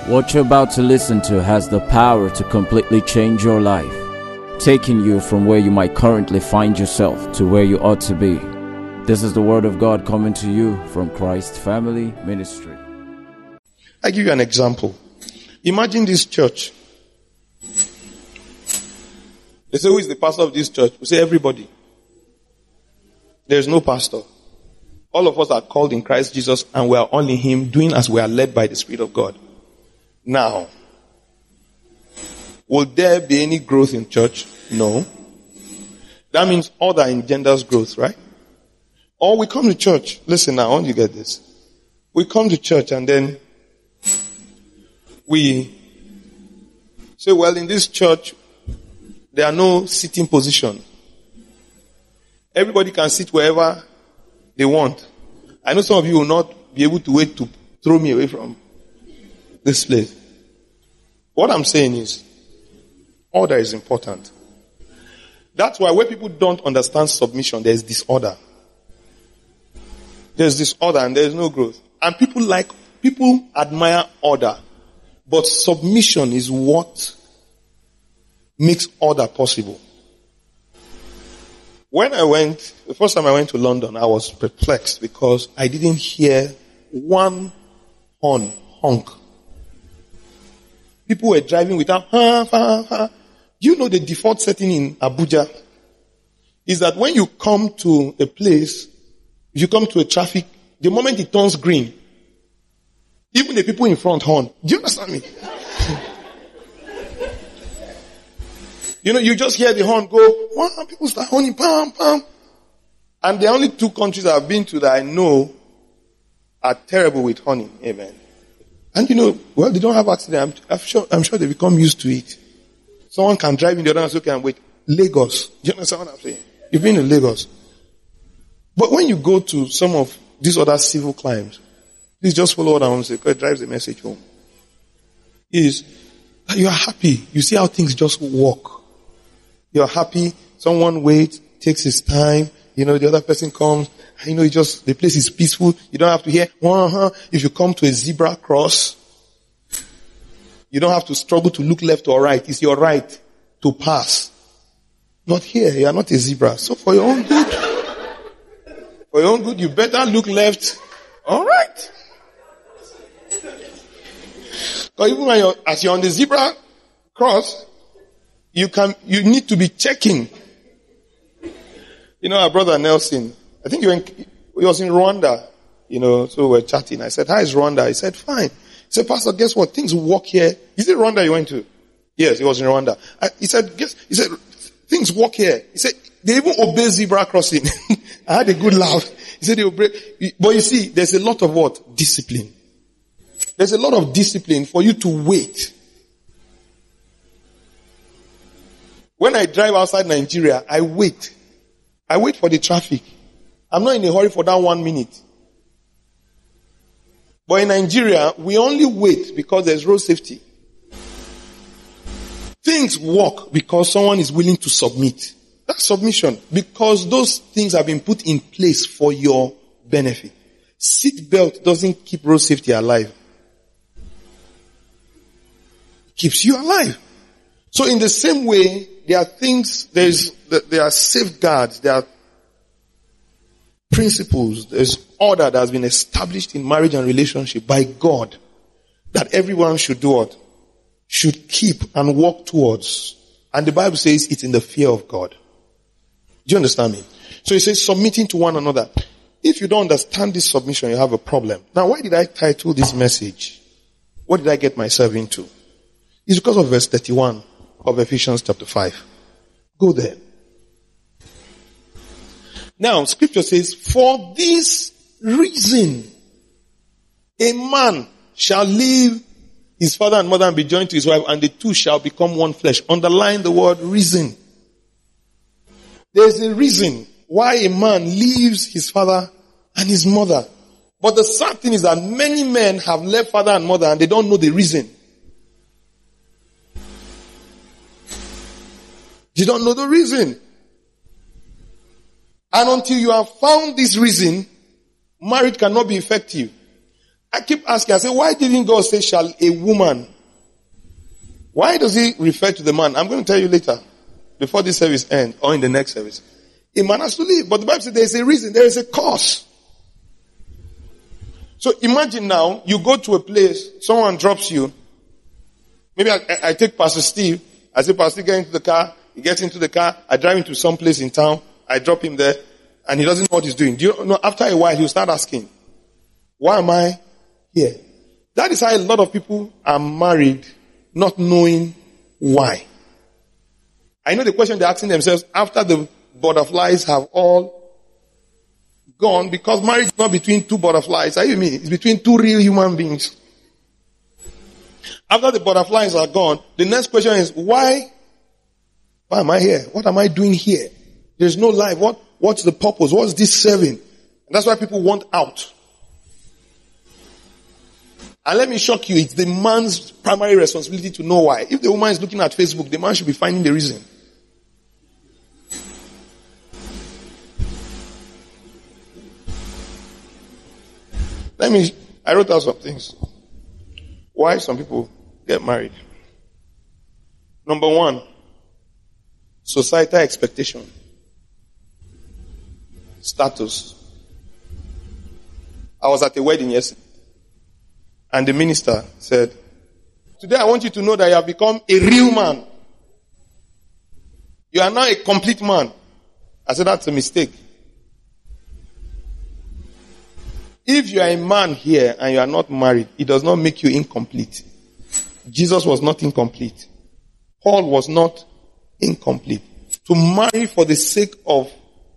What you're about to listen to has the power to completely change your life, taking you from where you might currently find yourself to where you ought to be. This is the Word of God coming to you from Christ Family Ministry. I give you an example. Imagine this church. They say, who is the pastor of this church? We say, everybody. There is no pastor. All of us are called in Christ Jesus and we are all in Him, doing as we are led by the Spirit of God. Now, will there be any growth in church? No. That means order engenders growth, right? Or we come to church. Listen now, I want you to get this. We come to church and then we say, well, in this church, there are no sitting position. Everybody can sit wherever they want. I know some of you will not be able to wait to throw me away from this place. What I'm saying is, order is important. That's why when people don't understand submission, there's disorder. There's disorder and there's no growth. And people admire order. But submission is what makes order possible. The first time I went to London, I was perplexed because I didn't hear one honk. People were driving without You know the default setting in Abuja is that when you come to a place, you come to a traffic, the moment it turns green, even the people in front horn. Do you understand me? You just hear the horn go, wow, people start horning, pam, pam. And the only two countries I've been to that I know are terrible with horning. Amen. And they don't have accident. I'm sure they become used to it. Someone can drive in the other and say, okay, and wait. Lagos. Do you understand what I'm saying? You've been to Lagos. But when you go to some of these other civil crimes, please just follow what I want to say, because it drives the message home. Is that you are happy. You see how things just work. You're happy. Someone waits, takes his time. The other person comes. The place is peaceful. You don't have to hear, If you come to a zebra cross, you don't have to struggle to look left or right. It's your right to pass. Not here. You are not a zebra. So for your own good, you better look left or right. Because even as you're on the zebra cross, you need to be checking. Our brother Nelson, I think he was in Rwanda, so we're chatting. I said, how is Rwanda? He said, fine. He said, Pastor, guess what? Things work here. Is it Rwanda you went to? Yes, he was in Rwanda. He said, things work here. He said, they even obey zebra crossing. I had a good laugh. He said they obey. But you see, there's a lot of what? Discipline. There's a lot of discipline for you to wait. When I drive outside Nigeria, I wait. I wait for the traffic. I'm not in a hurry for that 1 minute. But in Nigeria, we only wait because there's road safety. Things work because someone is willing to submit. That's submission. Because those things have been put in place for your benefit. Seat belt doesn't keep road safety alive. It keeps you alive. So in the same way, there are things, there are safeguards, there are principles, there's order that has been established in marriage and relationship by God that everyone should do what? Should keep and walk towards. And the Bible says it's in the fear of God. Do you understand me? So it says submitting to one another. If you don't understand this submission, you have a problem. Now, why did I title this message? What did I get myself into? It's because of verse 31 of Ephesians chapter 5. Go there. Now, scripture says, for this reason, a man shall leave his father and mother and be joined to his wife, and the two shall become one flesh. Underline the word reason. There's a reason why a man leaves his father and his mother. But the sad thing is that many men have left father and mother and they don't know the reason. You don't know the reason. And until you have found this reason, marriage cannot be effective. I keep asking, I say, why didn't God say, shall a woman? Why does he refer to the man? I'm going to tell you later, before this service ends, or in the next service. A man has to leave. But the Bible says there is a reason, there is a cause. So imagine now, you go to a place, someone drops you. Maybe I take Pastor Steve. I say, Pastor Steve, get into the car. He gets into the car. I drive him to some place in town. I drop him there. And he doesn't know what he's doing. Do you know, after a while, he'll start asking, why am I here? That is how a lot of people are married, not knowing why. I know the question they're asking themselves after the butterflies have all gone, because marriage is not between two butterflies. Are you with me? It's between two real human beings. After the butterflies are gone, the next question is, why am I here? What am I doing here? There's no life. What's the purpose? What's this serving? And that's why people want out. And let me shock you, it's the man's primary responsibility to know why. If the woman is looking at Facebook, the man should be finding the reason. I wrote out some things. Why some people get married. Number one, societal expectation. Status. I was at a wedding yesterday, and the minister said, today I want you to know that you have become a real man. You are now a complete man. I said, that's a mistake. If you are a man here and you are not married, it does not make you incomplete. Jesus was not incomplete. Paul was not incomplete. To marry for the sake of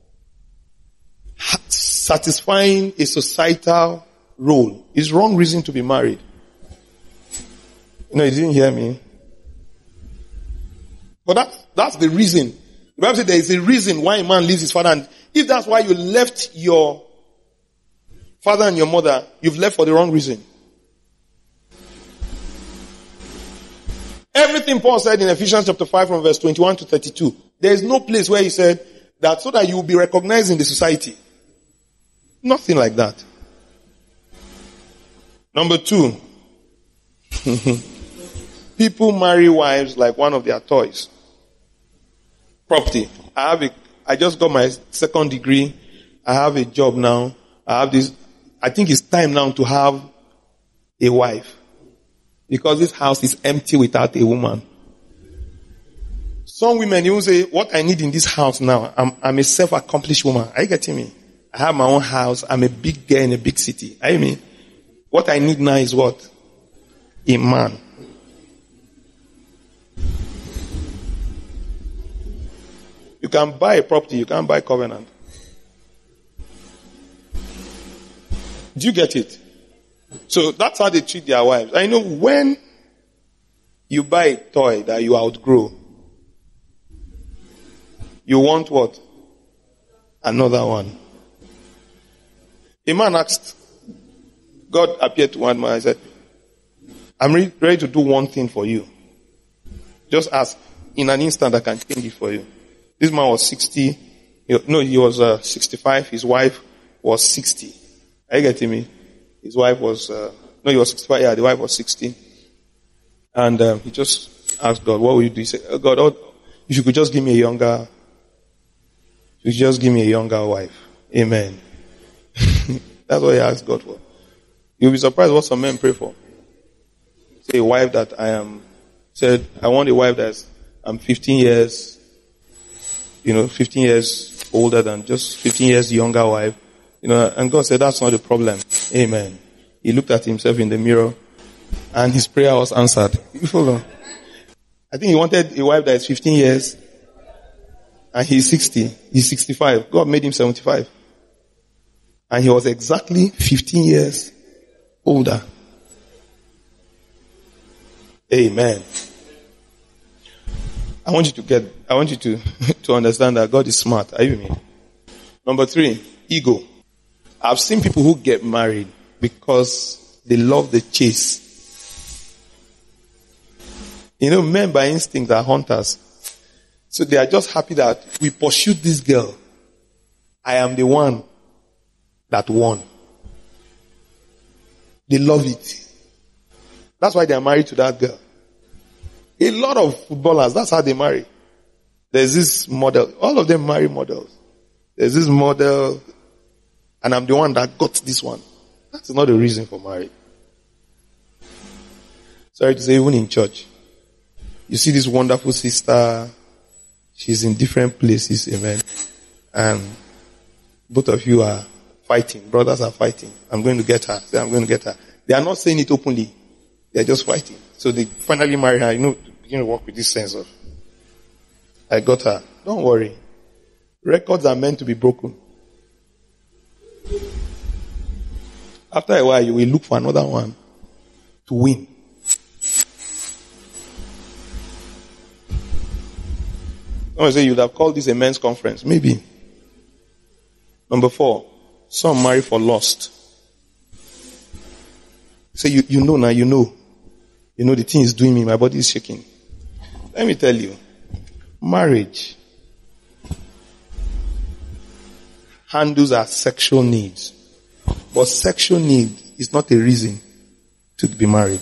satisfying a societal role is wrong reason to be married. You didn't hear me. But that's the reason. The Bible says there is a reason why a man leaves his father. And if that's why you left your father and your mother, you've left for the wrong reason. Everything Paul said in Ephesians chapter 5 from verse 21 to 32, there is no place where he said that so that you will be recognized in the society. Nothing like that. Number two, people marry wives like one of their toys. Property. I just got my second degree. I have a job now. I have this. I think it's time now to have a wife. Because this house is empty without a woman. Some women even say, what I need in this house now, I'm a self-accomplished woman. Are you getting me? I have my own house. I'm a big girl in a big city. Are you mean? What I need now is what? A man. You can buy a property, you can't buy covenant. Do you get it? So that's how they treat their wives. I know when you buy a toy that you outgrow, you want what? Another one. A man asked, God appeared to one man and said, I'm ready to do one thing for you. Just ask. In an instant I can change it for you. This man was 60. He was 65. His wife was 60. Are you getting me? His wife was, he was 65. Yeah, the wife was 60. And he just asked God, what will you do? He said, oh, God, if you could just give me a younger wife. Amen. That's what he asked God for. You'll be surprised what some men pray for. Say a wife that said, I want a wife that's, I'm 15 years, 15 years older than just 15 years younger wife. And God said, that's not the problem. Amen. He looked at himself in the mirror and his prayer was answered. Hold on. I think he wanted a wife that is 15 years and he's 60. He's 65. God made him 75. And he was exactly 15 years older. Amen. I want you to understand that God is smart. Are you with me? Number 3, ego. I've seen people who get married because they love the chase. Men by instinct are hunters. So they are just happy that we pursued this girl. I am the one that won. They love it. That's why they are married to that girl. A lot of footballers, that's how they marry. There's this model. All of them marry models. There's this model, and I'm the one that got this one. That's not the reason for marriage. Sorry to say, even in church, you see this wonderful sister. She's in different places, amen. And both of you are fighting. Brothers are fighting. I'm going to get her. Say, I'm going to get her. They are not saying it openly. They're just fighting. So they finally marry her. Begin to work with this sense of, I got her. Don't worry. Records are meant to be broken. After a while, you will look for another one to win. Someone say you'd have called this a men's conference. Maybe. Number 4, some marry for lust. Say, you know now, you know the thing is doing me, my body is shaking. Let me tell you, marriage handles our sexual needs. But sexual need is not a reason to be married.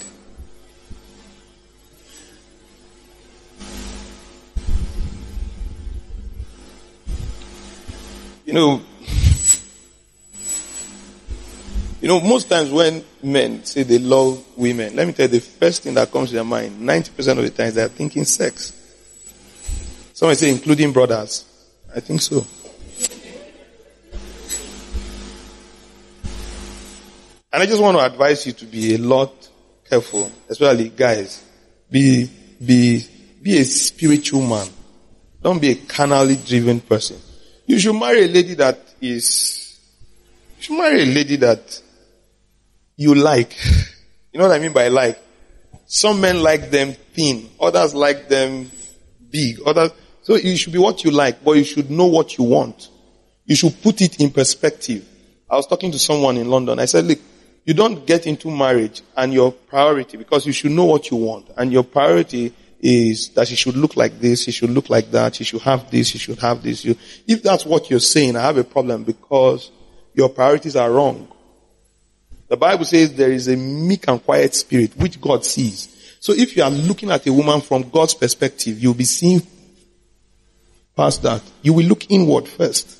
Most times when men say they love women, let me tell you, the first thing that comes to their mind, 90% of the times, they are thinking sex. Someone say, including brothers. I think so. And I just want to advise you to be a lot careful, especially guys. Be a spiritual man. Don't be a carnally driven person. You should marry a lady that you like. You know what I mean by like? Some men like them thin. Others like them big. So you should be what you like, but you should know what you want. You should put it in perspective. I was talking to someone in London. I said, look, you don't get into marriage and your priority, because you should know what you want. And your priority is that she should look like this, she should look like that, she should have this, she should have this. If that's what you're saying, I have a problem, because your priorities are wrong. The Bible says there is a meek and quiet spirit which God sees. So if you are looking at a woman from God's perspective, you'll be seeing past that. You will look inward first.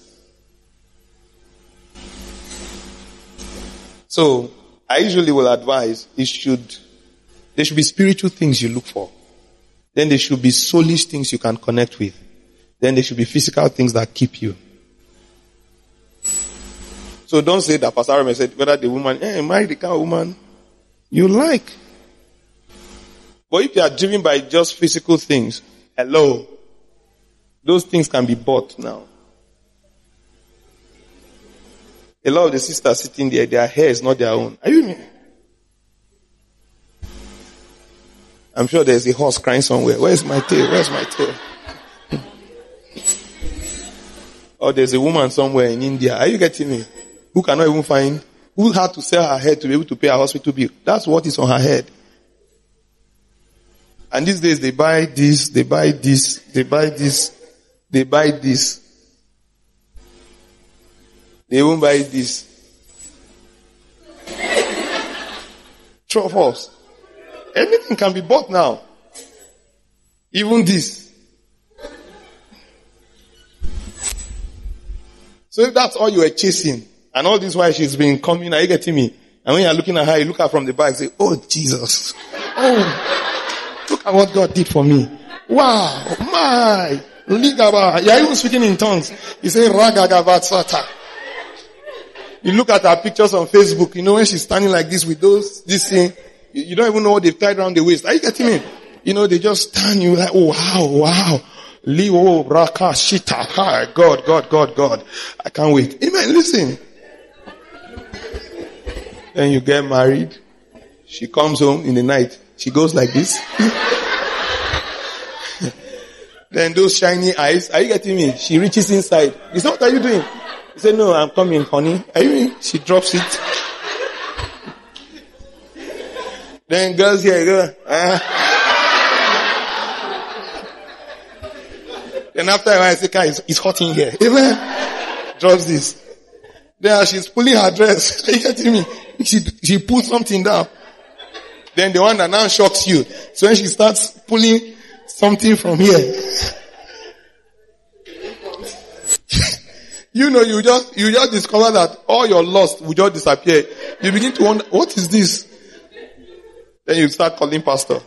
So I usually will advise there should be spiritual things you look for. Then there should be soulish things you can connect with. Then there should be physical things that keep you. So don't say that Pastor Aaron said whether the woman, marry the kind of woman you like. But if you are driven by just physical things, hello, those things can be bought now. A lot of the sisters sitting there, their hair is not their own. Are you with me? I'm sure there's a horse crying somewhere. Where's my tail? Where's my tail? Or there's a woman somewhere in India. Are you getting me? Who cannot even find, who had to sell her head to be able to pay her hospital bill. That's what is on her head. And these days they buy this, they buy this, they buy this, they buy this. They won't buy this. Truffles. Everything can be bought now. Even this. So if that's all you were chasing, and all this while she's been coming, are you getting me? And when you're looking at her, you look at her from the back and say, oh Jesus. Oh, look at what God did for me. Wow, my. Ligaba. You're even speaking in tongues. You say, Ragagavatsata. You look at her pictures on Facebook, when she's standing like this with this thing, you don't even know what they've tied around the waist. Are you getting me? They just stand you like, oh, wow. Liwo, Raka, Shita, hi, God. I can't wait. Amen. Listen. Then you get married. She comes home in the night. She goes like this. Then those shiny eyes. Are you getting me? She reaches inside. He said, what are you doing? He said, no, I'm coming, honey. Are you in? She drops it. Then girls here go. Then after a while, I say, guys, it's hot in here. Amen. Drops this. Then as she's pulling her dress, are you getting me? she pulls something down. Then the one that now shocks you. So when she starts pulling something from here, you just discover that all your lust will just disappear. You begin to wonder, what is this? Then you start calling pastor.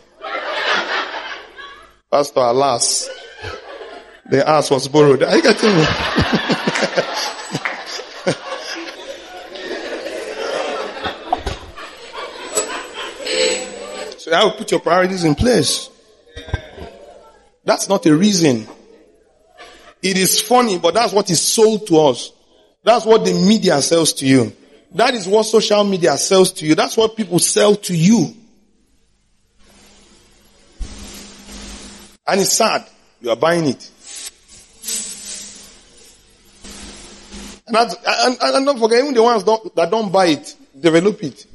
Pastor, alas, the ass was borrowed. Are you getting me? So you have to put your priorities in place. That's not a reason. It is funny, but that's what is sold to us. That's what the media sells to you. That is what social media sells to you. That's what people sell to you. And it's sad. You are buying it. And don't forget, even the ones that don't buy it, develop it.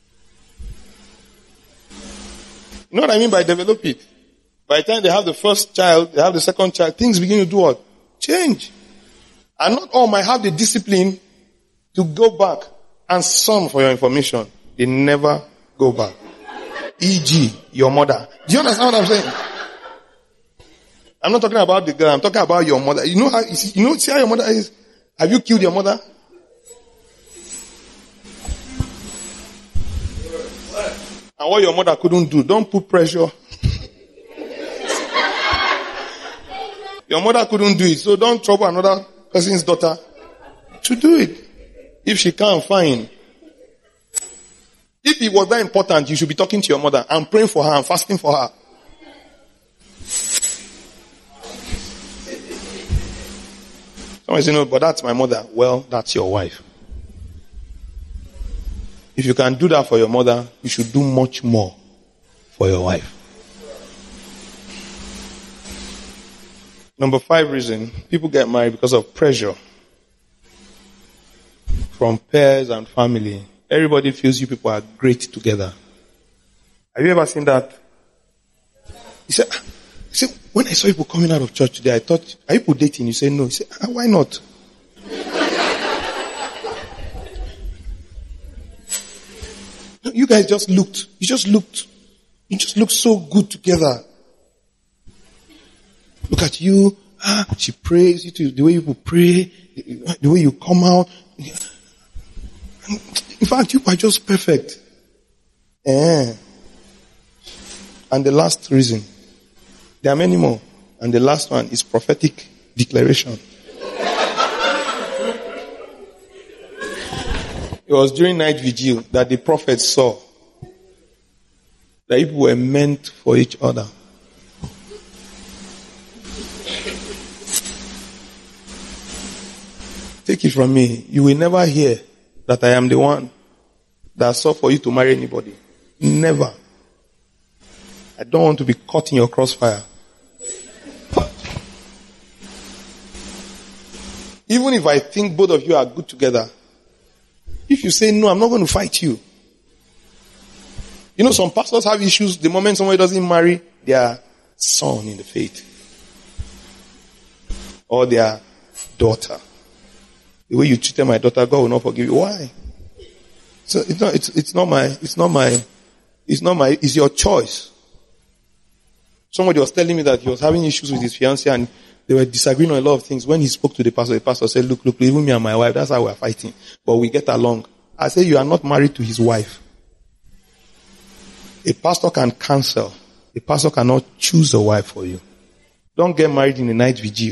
You know what I mean by develop it? By the time they have the first child, they have the second child, things begin to do what? Change. And not all might have the discipline to go back. And some, for your information, they never go back. E.g., your mother. Do you understand what I'm saying? I'm not talking about the girl, I'm talking about your mother. See how your mother is? Have you killed your mother? And what your mother couldn't do, don't put pressure. Your mother couldn't do it, so don't trouble another person's daughter to do it. If she can't, fine. If it was that important, you should be talking to your mother and praying for her and fasting for her. Someone say, no, but that's my mother. Well, that's your wife. If you can do that for your mother, you should do much more for your wife. Number 5 reason, people get married because of pressure from peers and family. Everybody feels you people are great together. Have you ever seen that? He said, when I saw people coming out of church today, I thought, are you people dating? You say no. He said, why not? You guys just looked. You just looked so good together. Look at you. She prays. The way you pray, the way you come out. In fact, you are just perfect. And the last reason, there are many more. And the last one is prophetic declaration. It was during night vigil that the prophets saw that people were meant for each other. Take it from me, you will never hear that I am the one that saw for you to marry anybody. Never. I don't want to be caught in your crossfire. Even if I think both of you are good together, if you say no, I'm not going to fight you. You know, some pastors have issues the moment somebody doesn't marry their son in the faith. Or their daughter. The way you treated my daughter, God will not forgive you. Why? So it's your choice. Somebody was telling me that he was having issues with his fiancée and they were disagreeing on a lot of things. When he spoke to the pastor said, look, even me and my wife, that's how we're fighting. But we get along. I said, you are not married to his wife. A pastor can cancel. A pastor cannot choose a wife for you. Don't get married in a night vigil.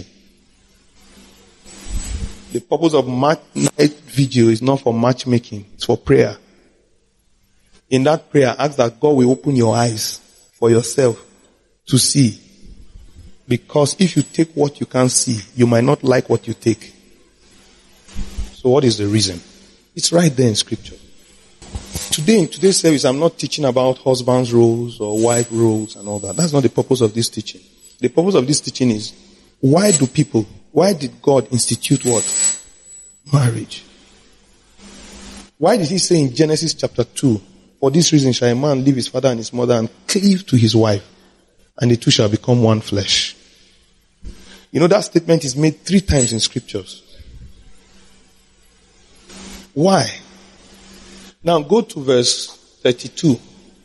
The purpose of night vigil is not for matchmaking. It's for prayer. In that prayer, ask that God will open your eyes for yourself to see. Because if you take what you can't see, you might not like what you take. So what is the reason? It's right there in scripture. Today, in today's service, I'm not teaching about husband's roles or wife roles and all that. That's not the purpose of this teaching. The purpose of this teaching is, why did God institute what? Marriage. Why did he say in Genesis chapter 2, for this reason shall a man leave his father and his mother and cleave to his wife, and the two shall become one flesh? You know, that statement is made 3 times in scriptures. Why? Now go to verse 32.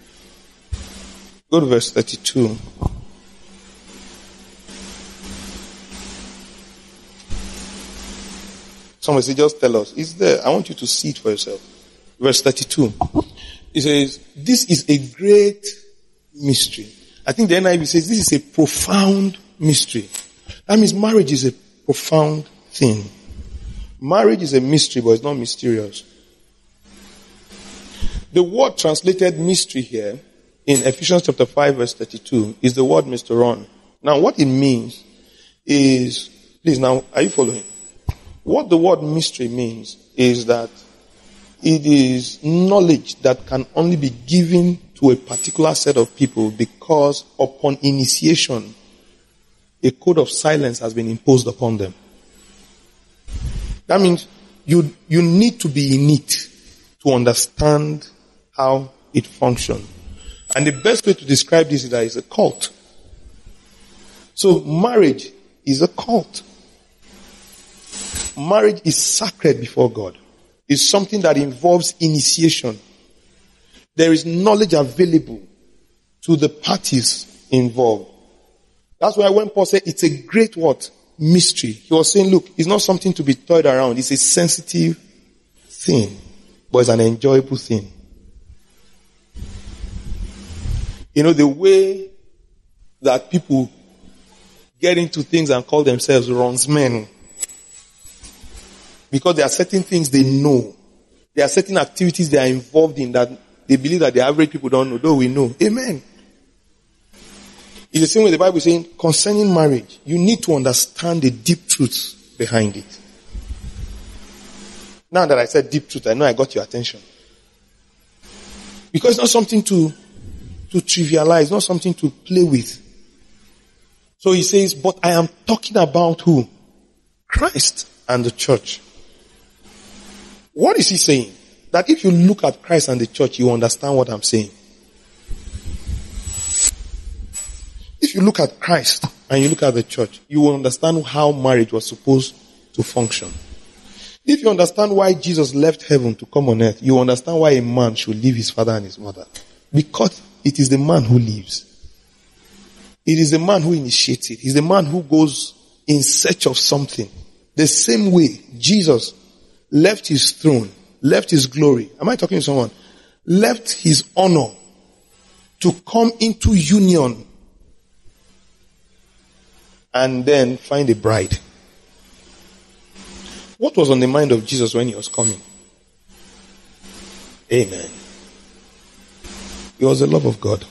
Go to verse 32. Somebody say, just tell us. It's there. I want you to see it for yourself. Verse 32. It says, this is a great mystery. I think the NIV says this is a profound mystery. That means marriage is a profound thing. Marriage is a mystery, but it's not mysterious. The word translated mystery here in Ephesians chapter 5 verse 32 is the word mysteron. Now what it means is, please now, are you following? What the word mystery means is that it is knowledge that can only be given to a particular set of people because upon initiation, a code of silence has been imposed upon them. That means you need to be in it to understand how it functions. And the best way to describe this is that it's a cult. So marriage is a cult. Marriage is sacred before God. It's something that involves initiation. There is knowledge available to the parties involved. That's why when Paul said it's a great what? Mystery. He was saying, look, it's not something to be toyed around. It's a sensitive thing, but it's an enjoyable thing. You know, the way that people get into things and call themselves runsmen, because there are certain things they know. There are certain activities they are involved in that they believe that the average people don't know, though we know. Amen. It's the same way the Bible is saying, concerning marriage, you need to understand the deep truths behind it. Now that I said deep truth, I know I got your attention. Because it's not something to trivialize, not something to play with. So he says, but I am talking about who? Christ and the church. What is he saying? That if you look at Christ and the church, you understand what I'm saying. If you look at Christ and you look at the church, you will understand how marriage was supposed to function. If you understand why Jesus left heaven to come on earth, you understand why a man should leave his father and his mother. Because it is the man who lives. It is the man who initiates it. He's the man who goes in search of something. The same way Jesus left his throne, left his glory. Am I talking to someone? Left his honor to come into union and then find a bride. What was on the mind of Jesus when he was coming? Amen. It was the love of God.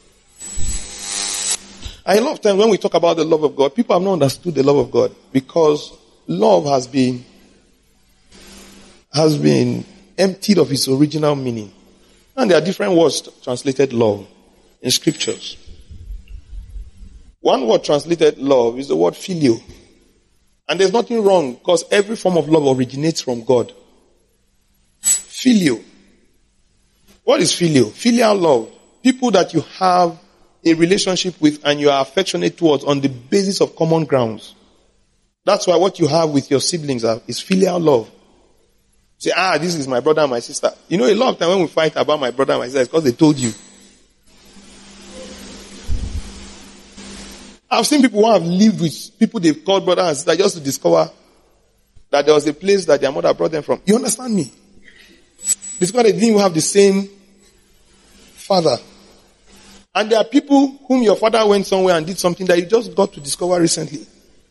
I love time when we talk about the love of God, people have not understood the love of God because love has been emptied of its original meaning. And there are different words translated love in scriptures. One word translated love is the word phileo. And there's nothing wrong because every form of love originates from God. Phileo. What is phileo? Filial love. People that you have a relationship with and you are affectionate towards on the basis of common grounds. That's why what you have with your siblings is filial love. Say, this is my brother and my sister. You know, a lot of time when we fight about my brother and my sister, it's because they told you. I've seen people who have lived with people they've called brother and sister just to discover that there was a place that their mother brought them from. You understand me? Because they didn't even have the same father. And there are people whom your father went somewhere and did something that you just got to discover recently.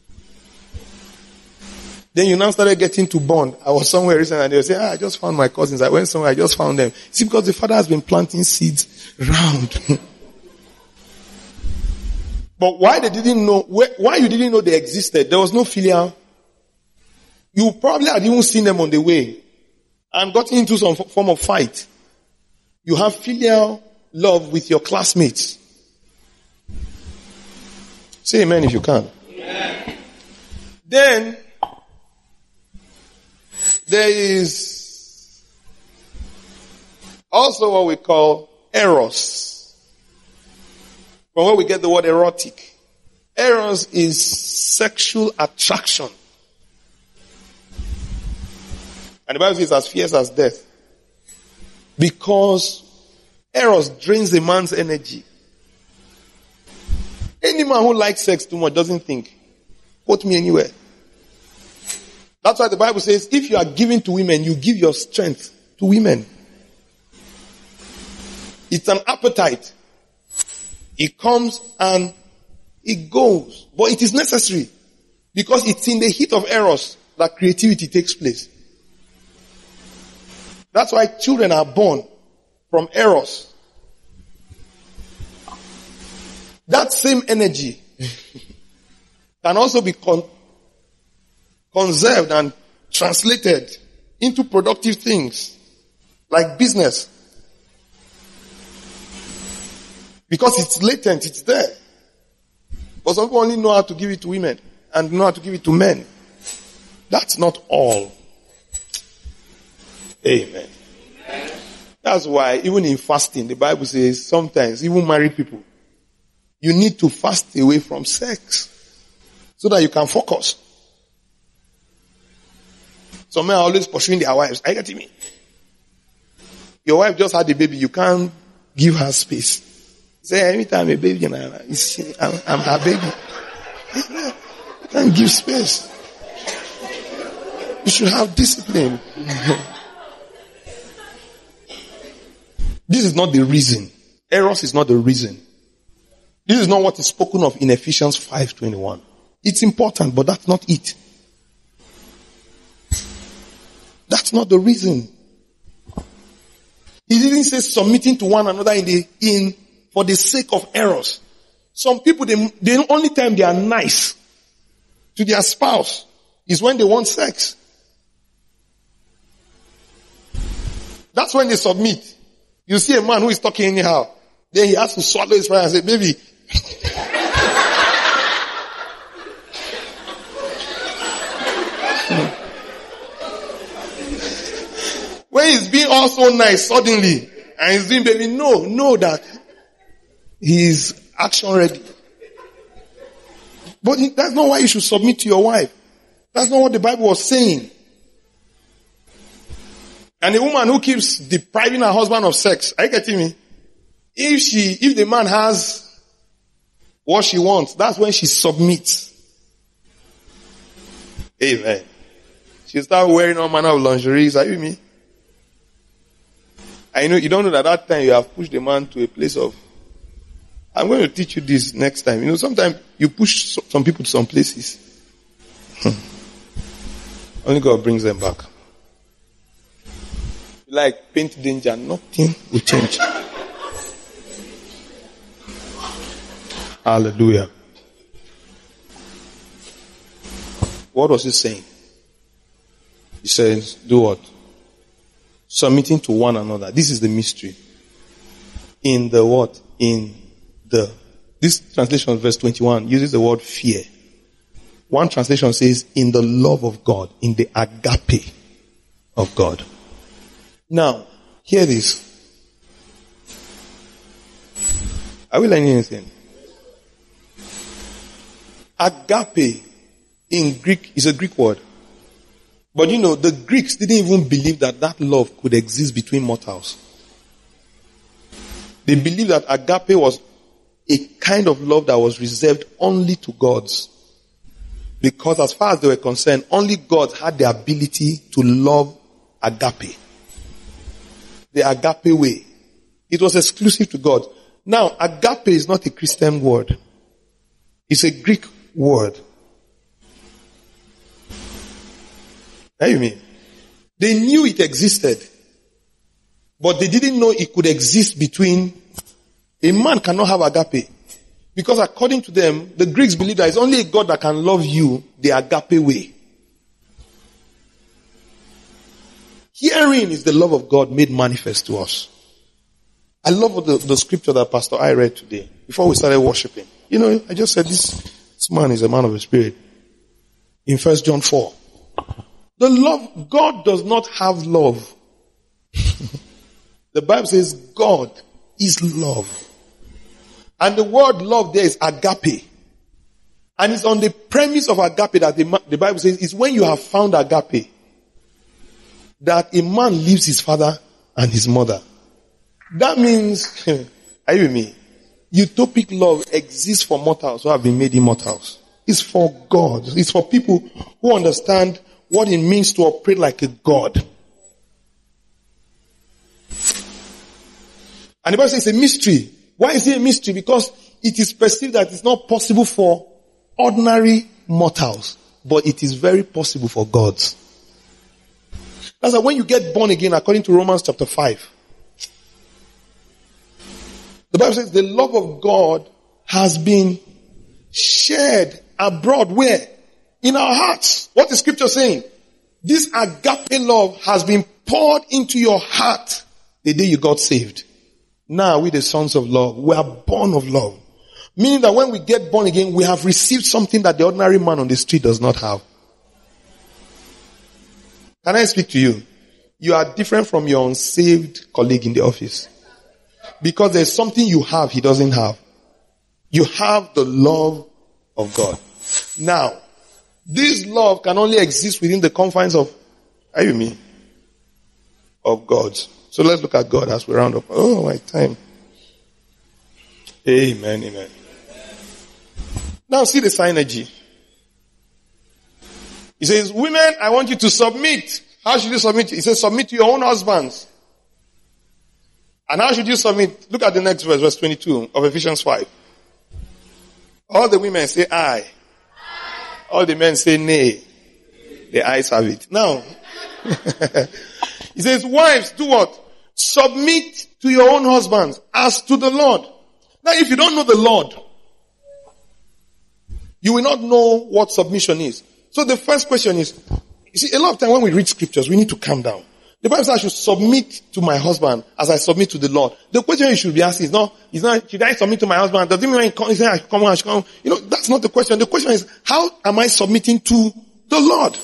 Then you now started getting to bond. I was somewhere recently and they were saying, I just found my cousins. I went somewhere, I just found them. See, because the father has been planting seeds round. But why you didn't know they existed? There was no filial. You probably had even seen them on the way and gotten into some form of fight. You have filial love with your classmates. Say amen if you can. Amen. Then there is also what we call eros. From where we get the word erotic. Eros is sexual attraction. And the Bible says as fierce as death. Because eros drains a man's energy. Any man who likes sex too much doesn't think, quote me anywhere. That's why the Bible says, if you are giving to women, you give your strength to women. It's an appetite. It comes and it goes. But it is necessary. Because it's in the heat of eros that creativity takes place. That's why children are born from eros. That same energy can also be conserved and translated into productive things like business. Because it's latent, it's there. But some people only know how to give it to women and know how to give it to men. That's not all. Amen. That's why even in fasting, the Bible says sometimes, even married people, you need to fast away from sex so that you can focus. Some men are always pursuing their wives. Are you getting me? Your wife just had a baby. You can't give her space. Say, anytime a baby, I'm her baby. You can't give space. You should have discipline. This is not the reason. Eros is not the reason. This is not what is spoken of in Ephesians 5:21. It's important, but that's not it. That's not the reason. He didn't say submitting to one another for the sake of eros. Some people, the only time they are nice to their spouse is when they want sex. That's when they submit. You see a man who is talking anyhow, then he has to swallow his pride and say, baby, when he's being all so nice suddenly, and he's doing baby, know that he is action ready. But that's not why you should submit to your wife. That's not what the Bible was saying. And a woman who keeps depriving her husband of sex, are you getting me? If the man has what she wants, that's when she submits. Amen. She start wearing all manner of lingeries. Are you with me? I know you don't know that time you have pushed the man to a place of, I'm going to teach you this next time. You know, sometimes you push some people to some places. Only God brings them back. Like paint danger, nothing will change. Hallelujah. What was he saying? He says, do what? Submitting to one another. This is the mystery. In the what? This translation, verse 21, uses the word fear. One translation says, in the love of God, in the agape of God. Now, hear this. Are we learning anything? Agape in Greek is a Greek word. But you know, the Greeks didn't even believe that love could exist between mortals. They believed that agape was a kind of love that was reserved only to gods. Because as far as they were concerned, only God had the ability to love agape. The agape way. It was exclusive to God. Now, agape is not a Christian word. It's a Greek word. What do you mean? They knew it existed. But they didn't know it could exist between. A man cannot have agape. Because according to them, the Greeks believe that it's only a God that can love you the agape way. Herein is the love of God made manifest to us. I love the scripture that Pastor I read today, before we started worshiping. You know, I just said this man is a man of the Spirit. In 1 John 4. The love, God does not have love. The Bible says God is love. And the word love there is agape. And it's on the premise of agape that the Bible says is when you have found agape, that a man leaves his father and his mother. That means, are you with me? Utopic love exists for mortals who have been made immortals. It's for God. It's for people who understand what it means to operate like a God. And the Bible says it's a mystery. Why is it a mystery? Because it is perceived that it's not possible for ordinary mortals, but it is very possible for gods. That's why when you get born again, according to Romans chapter 5, the Bible says the love of God has been shared abroad. Where? In our hearts. What is scripture saying? This agape love has been poured into your heart the day you got saved. Now we the sons of love. We are born of love. Meaning that when we get born again, we have received something that the ordinary man on the street does not have. Can I speak to you? You are different from your unsaved colleague in the office. Because there's something you have he doesn't have. You have the love of God. Now, this love can only exist within the confines of, are you me? Of God. So let's look at God as we round up. Oh, my time. Amen, amen. Now see the synergy. He says, women, I want you to submit. How should you submit? He says, submit to your own husbands. And how should you submit? Look at the next verse, verse 22 of Ephesians 5. All the women say aye. All the men say nay. The eyes have it. Now, he says, wives, do what? Submit to your own husbands as to the Lord. Now, if you don't know the Lord, you will not know what submission is. So the first question is, you see, a lot of time when we read scriptures, we need to calm down. The Bible says I should submit to my husband as I submit to the Lord. The question you should be asking is not, should I submit to my husband? Does it mean when he says I should come, I should come? You know, that's not the question. The question is, how am I submitting to the Lord?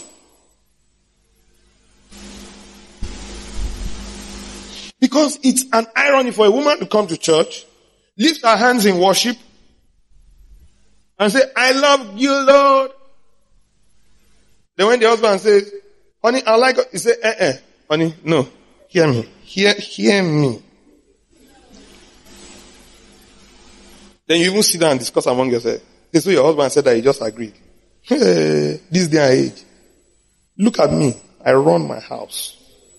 Because it's an irony for a woman to come to church, lift her hands in worship, and say, I love you, Lord. Then when the husband says, honey, I like it, he say, honey, no, hear me. Hear me. Then you even sit down and discuss among yourselves. So your husband said that he just agreed. This day and age. Look at me. I run my house.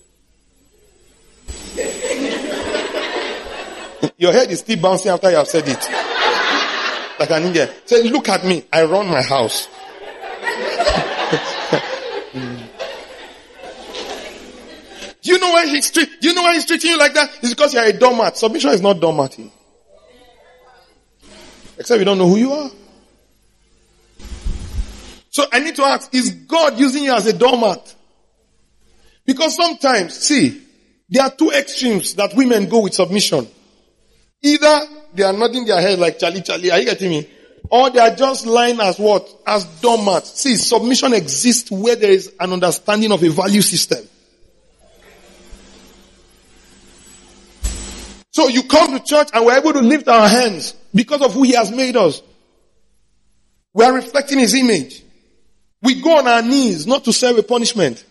Your head is still bouncing after you have said it. Like an Indian. Say, look at me. I run my house. Do you know why he's treating you like that? It's because you're a doormat. Submission is not doormatting. Except you don't know who you are. So I need to ask, is God using you as a doormat? Because sometimes, see, there are two extremes that women go with submission. Either they are nodding their head like Charlie, are you getting me? Or they are just lying as what? As doormats. See, submission exists where there is an understanding of a value system. So you come to church and we're able to lift our hands because of who he has made us. We are reflecting his image. We go on our knees not to serve a punishment.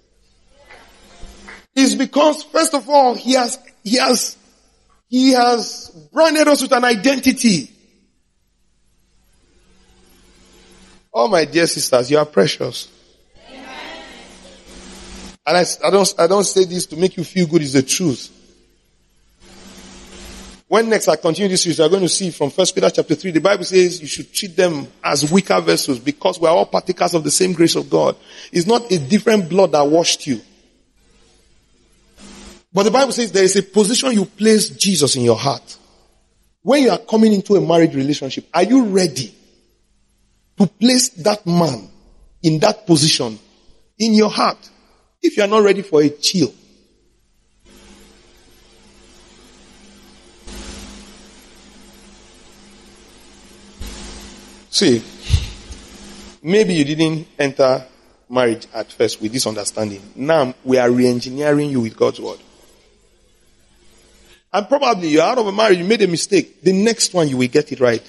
It's because, first of all, he has branded us with an identity. Oh, my dear sisters, you are precious. And I don't say this to make you feel good, it's the truth. When next I continue this series, we are going to see from 1 Peter chapter 3, the Bible says you should treat them as weaker vessels because we are all partakers of the same grace of God. It's not a different blood that washed you. But the Bible says there is a position you place Jesus in your heart. When you are coming into a marriage relationship, are you ready to place that man in that position in your heart? If you are not ready for it, chill. See, maybe you didn't enter marriage at first with this understanding. Now we are re-engineering you with God's word. And probably you're out of a marriage, you made a mistake. The next one you will get it right.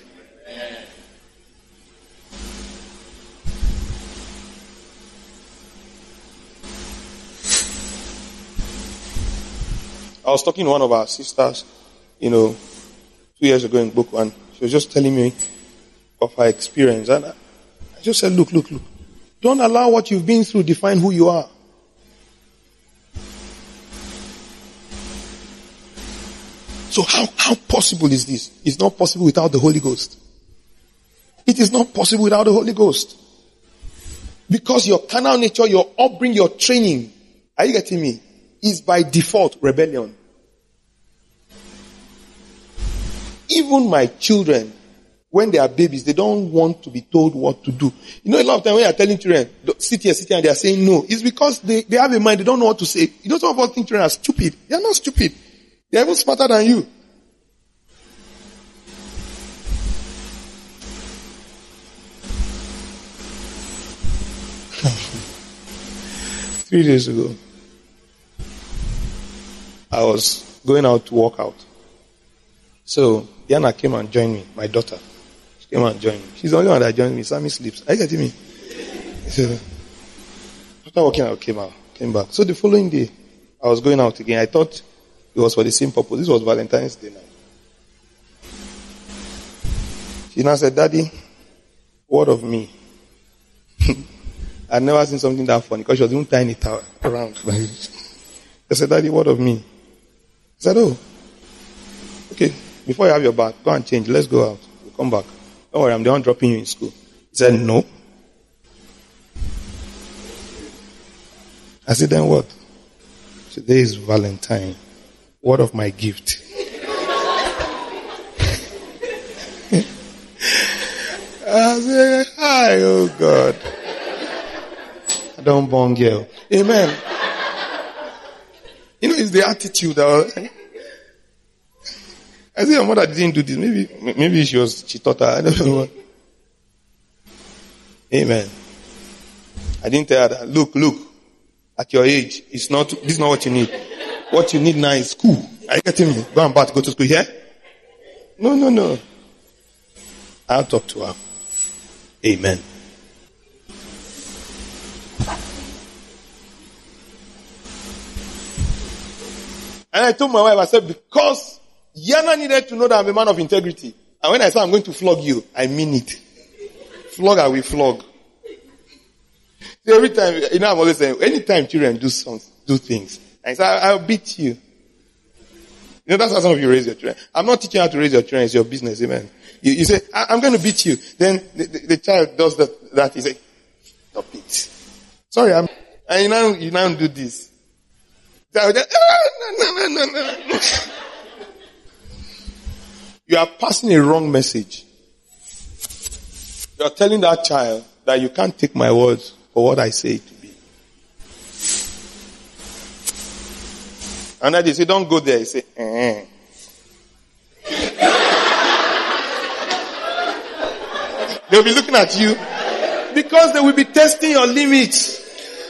I was talking to one of our sisters, 2 years ago in Boko, and she was just telling me of her experience. And I just said, look. Don't allow what you've been through define who you are. So how possible is this? It's not possible without the Holy Ghost. It is not possible without the Holy Ghost. Because your carnal nature, your upbringing, your training, are you getting me? Is by default rebellion. Even my children, when they are babies, they don't want to be told what to do. A lot of times when you are telling children, sit here, and they are saying no, it's because they have a mind, they don't know what to say. Some of us think children are stupid. They are not stupid. They are even smarter than you. Three days ago, I was going out to work out. So, Diana came and joined me, my daughter. She came and joined me. She's the only one that joined me. Sammy sleeps. Are you getting me? So, after working out, came back. So the following day, I was going out again. I thought it was for the same purpose. This was Valentine's Day night. She now said, Daddy, what of me? I'd never seen something that funny because she was even tying it around. I said, Daddy, what of me? I said, oh, okay, before you have your bath, go and change. Let's go out. We'll come back. Don't worry, I'm the one dropping you in school. He said, no. I said, then what? Today is Valentine. What of my gift? I said, hi, oh God. I don't born girl. Amen. It's the attitude. I said, your mother didn't do this. Maybe she taught her. I don't know what. Amen. I didn't tell her that. Look. At your age, this is not what you need. What you need now is school. Are you getting me? Go and bath, go to school here? No. I'll talk to her. Amen. And I told my wife, I said, because Yana needed to know that I'm a man of integrity. And when I say I'm going to flog you, I mean it. Flog, I will flog. So every time, I'm always saying, anytime children do things, I say, I'll beat you. That's how some of you raise your children. I'm not teaching you how to raise your children. It's your business. Amen. You say, I'm going to beat you. Then the child does that. He say, stop it. Sorry, and you now do this. No. You are passing a wrong message. You are telling that child that you can't take my words for what I say it to be. And then they say, don't go there. You say, They'll be looking at you because they will be testing your limits.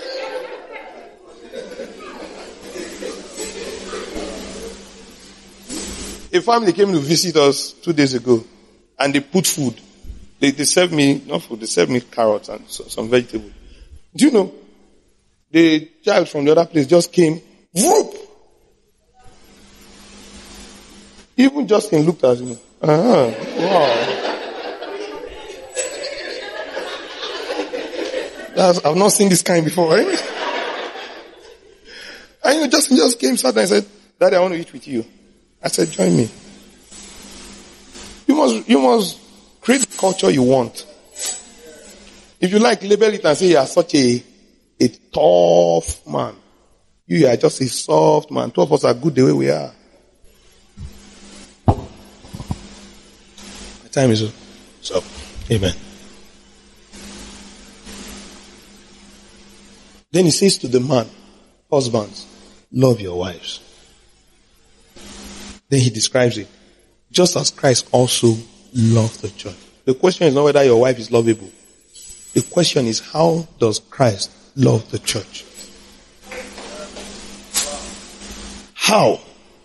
A family came to visit us 2 days ago and they put food. They served me, not food, they served me carrots and some vegetables. Do you know, the child from the other place just came, whoop! Even Justin looked at me. Wow. I've not seen this kind before. Right? And Justin just came, sat and said, Daddy, I want to eat with you. I said, join me. You must create the culture you want. If you like, label it and say you are such a tough man. You are just a soft man. Two of us are good the way we are. My time is up. Amen. Then he says to the man, husbands, love your wives. Then he describes it. Just as Christ also loved the church. The question is not whether your wife is lovable. The question is, how does Christ love the church? How?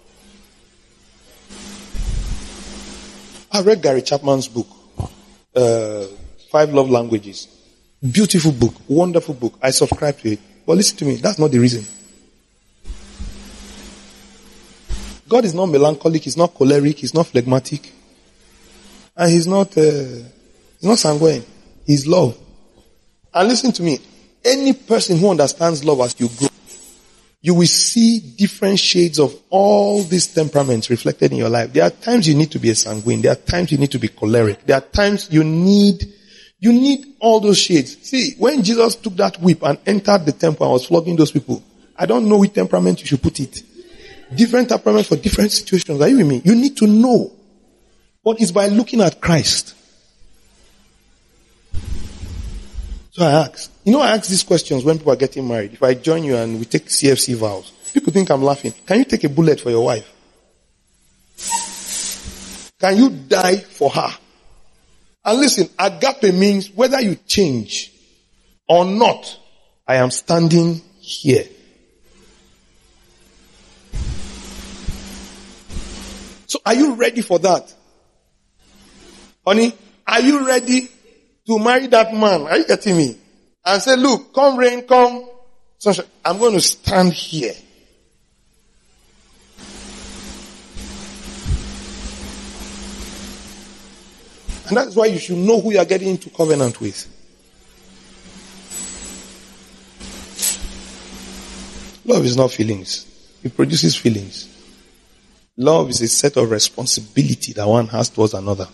I read Gary Chapman's book, 5 Love Languages. Beautiful book, wonderful book. I subscribe to it. But listen to me, that's not the reason. God is not melancholic, he's not choleric, he's not phlegmatic. And he's not sanguine. He's love. And listen to me. Any person who understands love as you grow, you will see different shades of all these temperaments reflected in your life. There are times you need to be a sanguine. There are times you need to be choleric. There are times you need all those shades. See, when Jesus took that whip and entered the temple and was flogging those people, I don't know which temperament you should put it. Different temperaments for different situations. Are you with me? You need to know. But it's by looking at Christ. So I ask these questions when people are getting married. If I join you and we take CFC vows, people think I'm laughing. Can you take a bullet for your wife? Can you die for her? And listen, agape means whether you change or not, I am standing here. So are you ready for that? Honey, are you ready to marry that man? Are you getting me? And say, look, come rain, come sunshine, I'm going to stand here. And that's why you should know who you are getting into covenant with. Love is not feelings. It produces feelings. Love is a set of responsibility that one has towards another.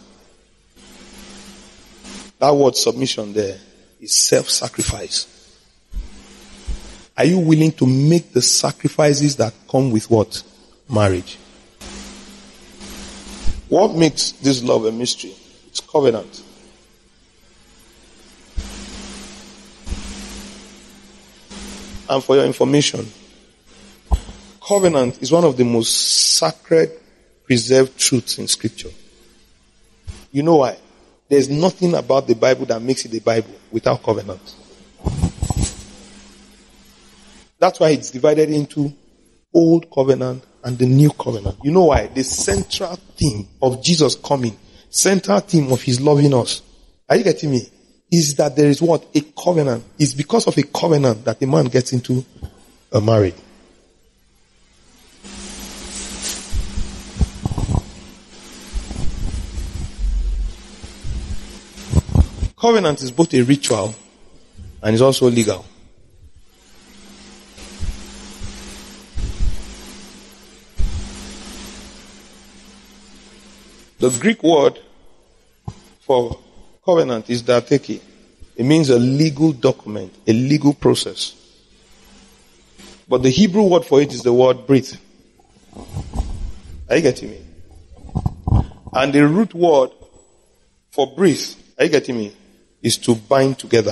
That word submission there is self-sacrifice. Are you willing to make the sacrifices that come with what? Marriage. What makes this love a mystery? It's covenant. And for your information, covenant is one of the most sacred, preserved truths in Scripture. You know why? There's nothing about the Bible that makes it the Bible without covenant. That's why it's divided into Old Covenant and the New Covenant. You know why? The central theme of Jesus coming, central theme of his loving us, are you getting me? Is that there is what? A covenant. It's because of a covenant that a man gets into a marriage. Covenant is both a ritual and is also legal. The Greek word for covenant is diatheke. It means a legal document, a legal process. But the Hebrew word for it is the word brit. Are you getting me? And the root word for brit, are you getting me, is to bind together.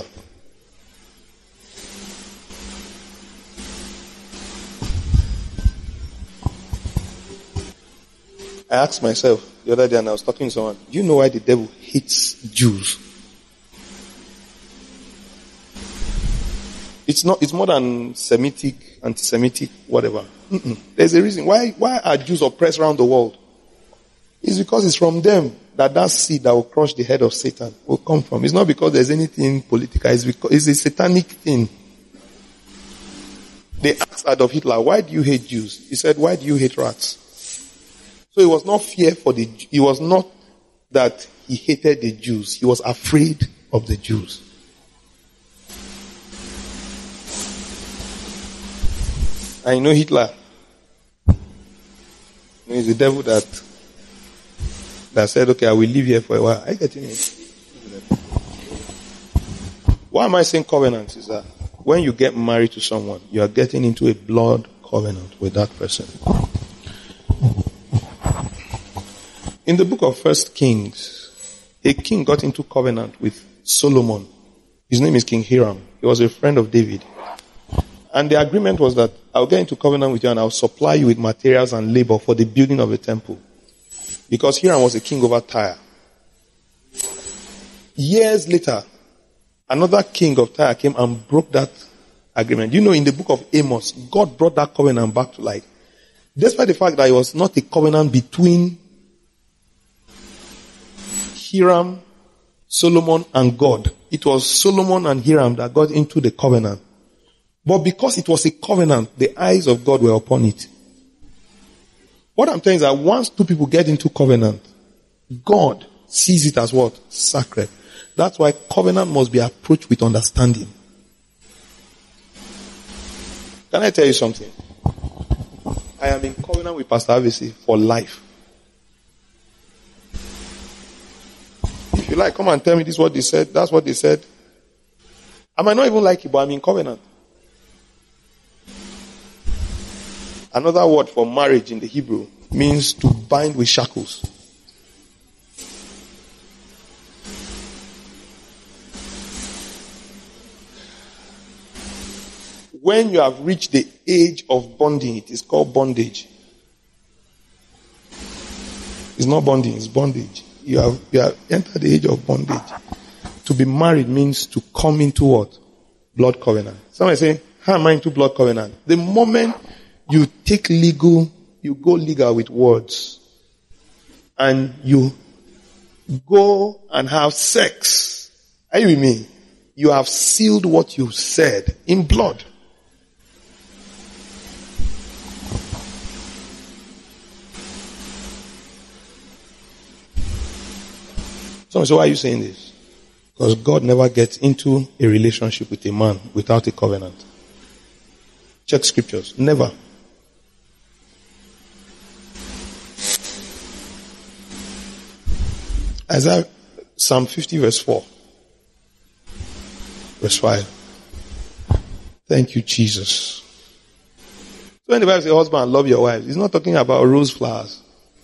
I asked myself the other day and I was talking to someone, do you know why the devil hates Jews? It's more than Semitic, anti-Semitic, whatever. There's a reason. Why are Jews oppressed around the world? It's because it's from them that seed that will crush the head of Satan will come from. It's not because there's anything political. It's because it's a satanic thing. They asked Adolf Hitler, why do you hate Jews? He said, why do you hate rats? So it was not fear it was not that he hated the Jews. He was afraid of the Jews. And you know Hitler, he's the devil that said, okay, I will live here for a while. Are you getting it? Why am I saying covenant? Is that when you get married to someone, you are getting into a blood covenant with that person. In the book of 1 Kings, a king got into covenant with Solomon. His name is King Hiram. He was a friend of David. And the agreement was that I'll get into covenant with you and I'll supply you with materials and labor for the building of the temple. Because Hiram was a king over Tyre. Years later, another king of Tyre came and broke that agreement. You know, in the book of Amos, God brought that covenant back to life. Despite the fact that it was not a covenant between Hiram, Solomon, and God. It was Solomon and Hiram that got into the covenant. But because it was a covenant, the eyes of God were upon it. What I'm telling you is that once two people get into covenant, God sees it as what? Sacred. That's why covenant must be approached with understanding. Can I tell you something? I am in covenant with Pastor Avisi for life. If you like, come and tell me this is what they said, that's what they said. I might not even like it, but I'm in covenant. Another word for marriage in the Hebrew means to bind with shackles. When you have reached the age of bonding, it is called bondage. It's not bonding, it's bondage. You have entered the age of bondage. To be married means to come into what? Blood covenant. Somebody say, how am I into blood covenant? The moment you take legal, you go legal with words, and you go and have sex. Are you with me? You have sealed what you said in blood. So why are you saying this? Because God never gets into a relationship with a man without a covenant. Check scriptures. Never. Isaiah, Psalm 50 verse 4. Verse 5. Thank you, Jesus. So when the Bible says, husband, love your wives, it's not talking about rose flowers.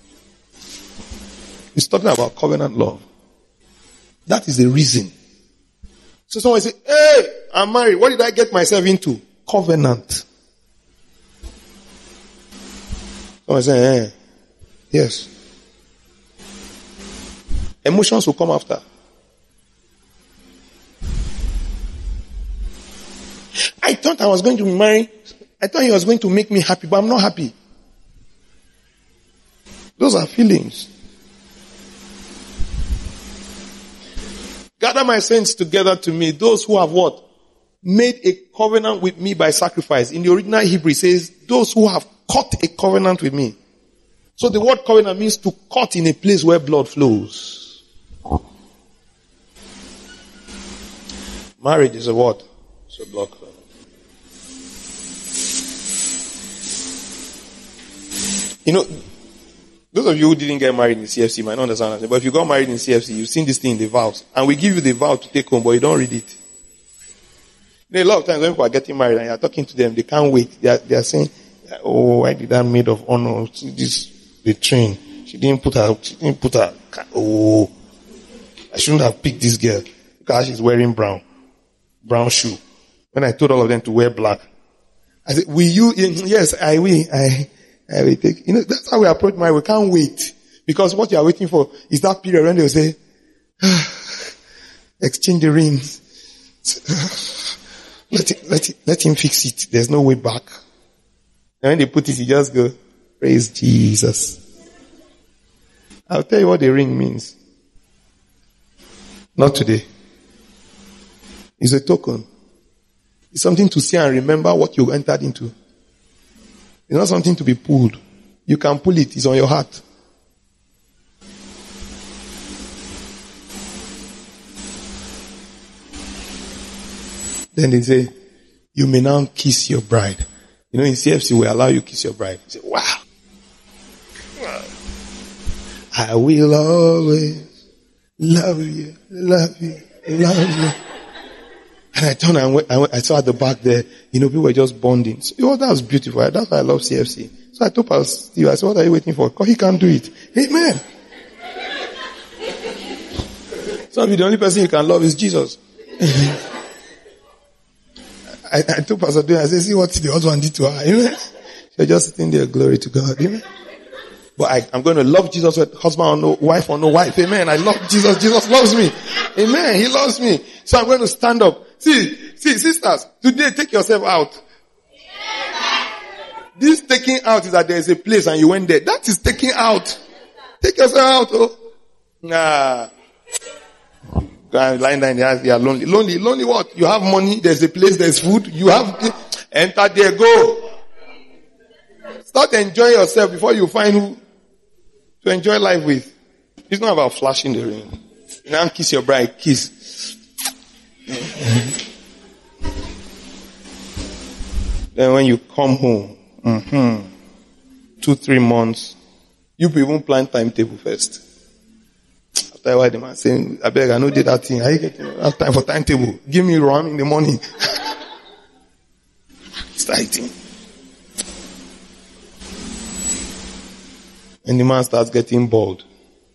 It's talking about covenant love. That is the reason. So someone say, hey, I'm married. What did I get myself into? Covenant. Someone say, hey. Yes. Emotions will come after. I thought I was going to be married. I thought he was going to make me happy, but I'm not happy. Those are feelings. Gather my saints together to me, those who have what? Made a covenant with me by sacrifice. In the original Hebrew it says, those who have cut a covenant with me. So the word covenant means to cut in a place where blood flows. Marriage is a what? It's a blood covenant. You know, those of you who didn't get married in CFC might not understand that. But if you got married in CFC, you've seen this thing in the vows. And we give you the vow to take home, but you don't read it. You know, a lot of times when people are getting married and you're talking to them, they can't wait. They are saying, oh, why did that maid of honor see this, the train? She didn't put her, oh, I shouldn't have picked this girl because she's wearing brown shoe. When I told all of them to wear black, I said, will you? Yes, I will. I will take, you know, that's how we approach marriage. We can't wait. Because what you are waiting for is that period when they will say, exchange the rings. Let him fix it. There's no way back. And when they put it, you just go, praise Jesus. I'll tell you what the ring means. Not today. It's a token. It's something to see and remember what you entered into. It's not something to be pulled. You can pull it. It's on your heart. Then they say, you may now kiss your bride. You know, in CFC, we allow you to kiss your bride. You say, wow. I will always love you, love you, love you. And I turned and I saw at the back there, you know, people were just bonding. So, you know, that was beautiful. That's why I love CFC. So I told Pastor Steve, I said, what are you waiting for? Because he can't do it. Amen. So the only person you can love is Jesus. I told Pastor Dwayne, I said, see what the husband did to her. Amen. She's just sitting there, glory to God. Amen. But I'm going to love Jesus with husband or no wife or no wife. Amen. I love Jesus. Jesus loves me. Amen. He loves me. So I'm going to stand up. See, sisters, today take yourself out. This taking out is that there is a place and you went there. That is taking out. Take yourself out. Oh. Nah. Lying down in the house, you are lonely. Lonely what? You have money, there's a place, there's food. You have, enter there, go. Start enjoying yourself before you find who to enjoy life with. It's not about flashing the ring. Now kiss your bride, kiss. Then when you come home, 2-3 months, you even plan timetable first. After a while, the man saying, I beg, I know did that thing. I have time for timetable. Give me rum in the morning. Start eating. And the man starts getting bored.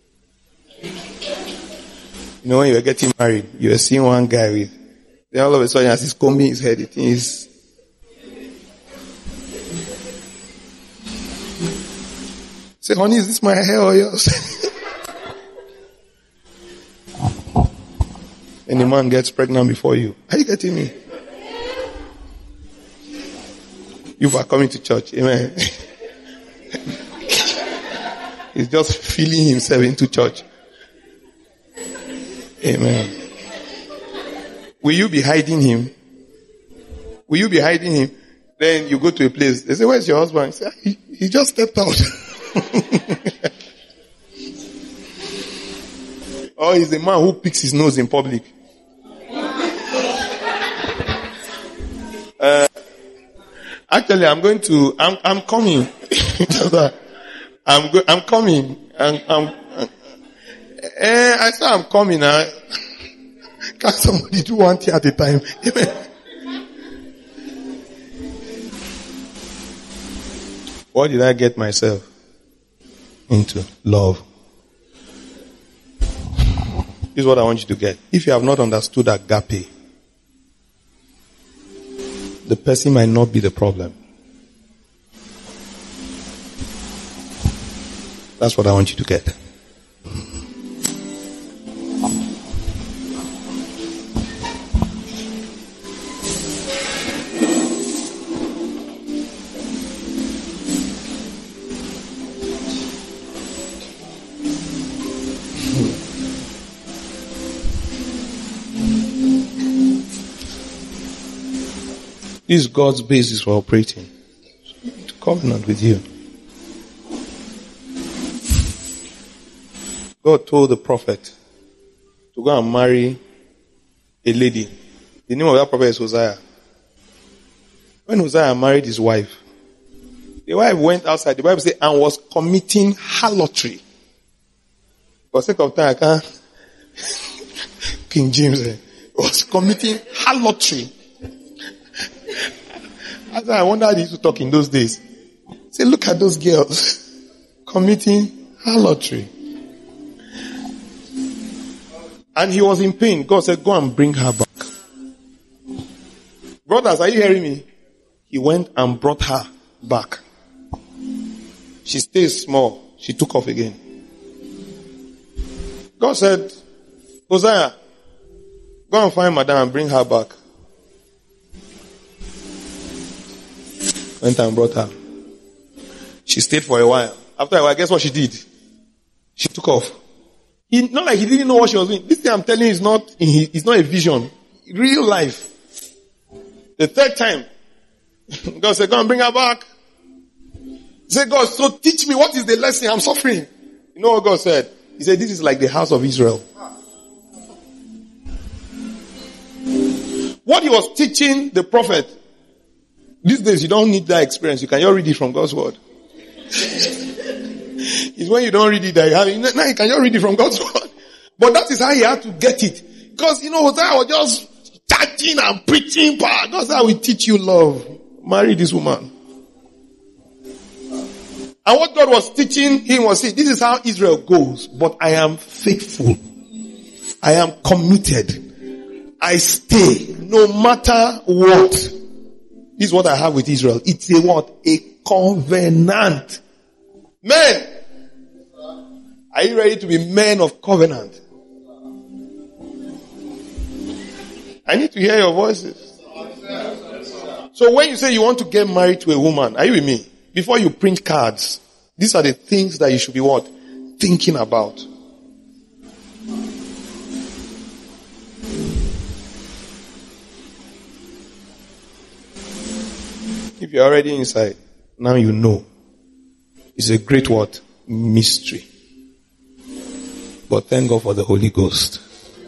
You know, when you were getting married, you were seeing one guy with, then all of a sudden as he's combing his head, the thing is, say, honey, is this my hair or yours? And the man gets pregnant before you. Are you getting me? You are coming to church. Amen. He's just feeling himself into church. Amen. Will you be hiding him? Will you be hiding him? Then you go to a place. They say, where's your husband? You say, he just stepped out. Or he's a man who picks his nose in public. Actually, I'm coming. I'm coming. I said I'm coming. Can somebody do one thing at a time? What did I get myself into? Love. This is what I want you to get. If you have not understood agape, the person might not be the problem. That's what I want you to get. This is God's basis for operating. To covenant with you. God told the prophet to go and marry a lady. The name of that prophet is Hosea. When Hosea married his wife, the wife went outside, the Bible says, and was committing harlotry. For sake of time, I can't. King James was committing harlotry. I wonder how they used to talk in those days. Say, look at those girls committing harlotry. And he was in pain. God said, go and bring her back. Brothers, are you hearing me? He went and brought her back. She stayed small. She took off again. God said, Hosea, go and find madam and bring her back. Went and brought her. She stayed for a while. After a while, guess what she did? She took off. Not like he didn't know what she was doing. This thing I'm telling you is not a vision. Real life. The third time, God said, go and bring her back. He said, God, so teach me what is the lesson I'm suffering. You know what God said? He said, this is like the house of Israel. What he was teaching the prophet, these days you don't need that experience. You can just read it from God's word. It's when you don't read it that you have it. Now you can just read it from God's word. But that is how he had to get it. Because, Hosea was just charging and preaching power. God said, I will teach you love. Marry this woman. And what God was teaching him was, see, this is how Israel goes. But I am faithful. I am committed. I stay no matter what. This is what I have with Israel. It's a what? A covenant. Men, are you ready to be men of covenant? I need to hear your voices. So when you say you want to get married to a woman, are you with me? Before you print cards, these are the things that you should be what? Thinking about. If you're already inside, now you know It's a great what? Mystery. But thank God for the Holy Ghost.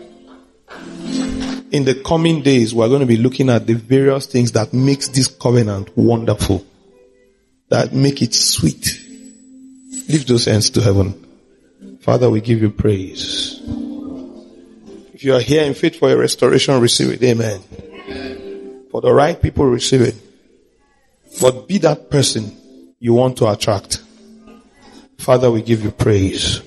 In the coming days, we're going to be looking at the various things that makes this covenant wonderful, that make it sweet. Lift those hands to heaven. Father, we give you praise. If you are here in faith for a restoration, receive it. Amen. For the right people, receive it. But be that person you want to attract. Father, we give you praise.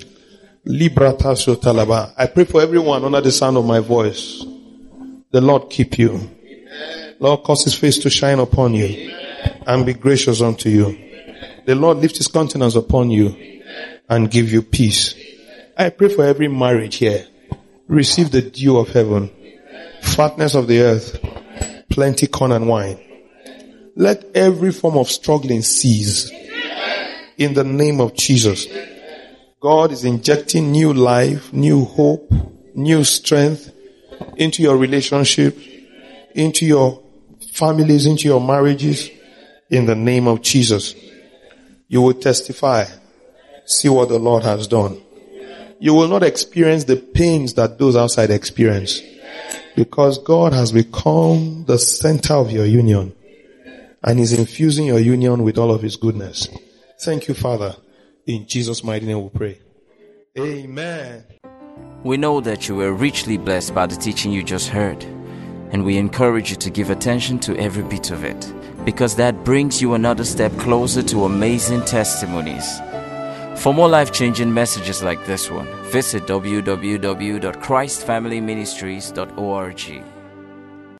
I pray for everyone under the sound of my voice. The Lord keep you. Lord, cause his face to shine upon you and be gracious unto you. The Lord lift his countenance upon you and give you peace. I pray for every marriage here. Receive the dew of heaven, fatness of the earth, plenty corn and wine. Let every form of struggling cease. In the name of Jesus. God is injecting new life, new hope, new strength into your relationship, into your families, into your marriages. In the name of Jesus. You will testify. See what the Lord has done. You will not experience the pains that those outside experience, because God has become the center of your union and is infusing your union with all of his goodness. Thank you, Father. In Jesus' mighty name we pray. Amen. We know that you were richly blessed by the teaching you just heard, and we encourage you to give attention to every bit of it, because that brings you another step closer to amazing testimonies. For more life-changing messages like this one, visit www.christfamilyministries.org.